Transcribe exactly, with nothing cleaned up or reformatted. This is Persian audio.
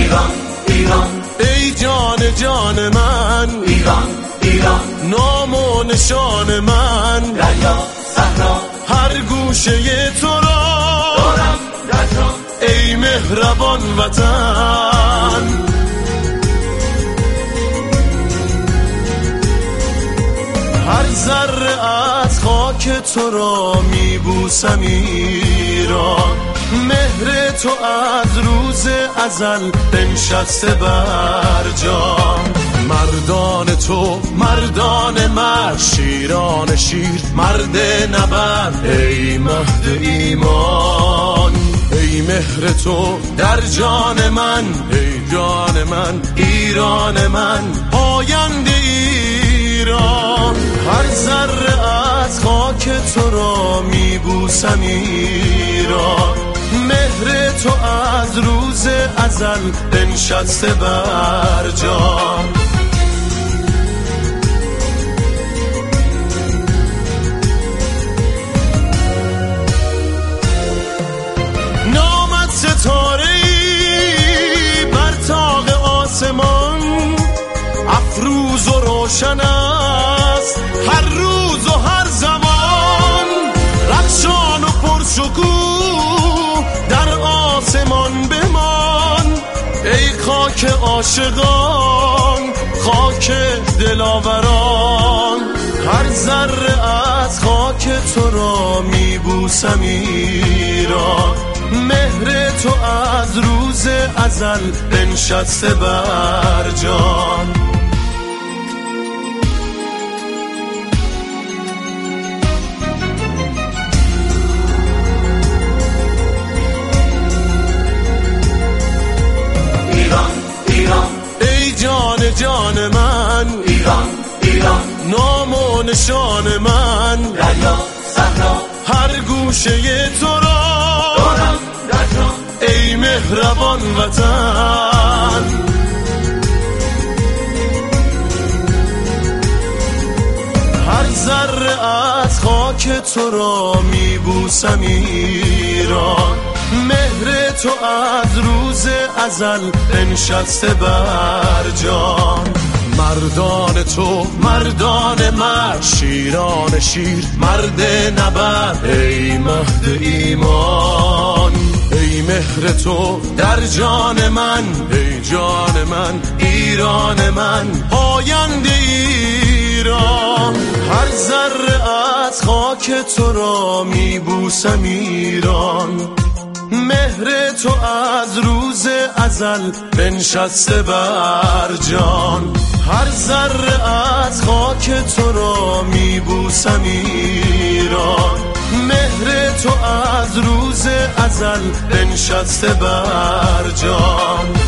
ایران ایران، ای جان جان من ایران ایران، نام و نشان من، دریا صحرا هر گوشه تو را دارم در جان، ای مهربان وطن. هر ذره از خاک تو را میبوسم ایران، مهر تو از روز ازل بنشسته بر جان. مردان تو مردان مرد، شیران شیر مرد نبرد، ای مهد ایمان، ای مهر تو در جان من، ای جان من ایران من، آینده ایران. هر ذره از خاک تو را میبوسم ایران، مهر تو از روز ازل بنشسته بر جان. نامت ستاره‌ای بر طاق آسمان، افروز و روشن است هر روز و هر زمان، رخشان و پرشکوه در آسمان بمان، ای خاک عاشقان خاک دلاوران. هر ذره از خاک تو را میبوسم ایران، مهر تو از روز ازل بنشسته بر جان. ایران ایران، ای جان جان من ایران ایران، نام و نشان من، دریا صحرا هر گوشه تو را دارم در جان، ای مهربان وطن. هر ذره از خاک تو را میبوسم ایران، مهر تو از روز ازل بنشسته بر جان. مردان تو مردان مرد، شیران شیر مرد نبرد، ای مهد ایمان، ای مهر تو در جان من، ای جان من ایران من، آینده ایران. هر ذره از خاک تو را میبوسم ایران، مهر تو از روز ازل بنشسته بر جان. هر ذره از خاک تو را میبوسم ایران، مهر تو از روز ازل بنشسته بر جان.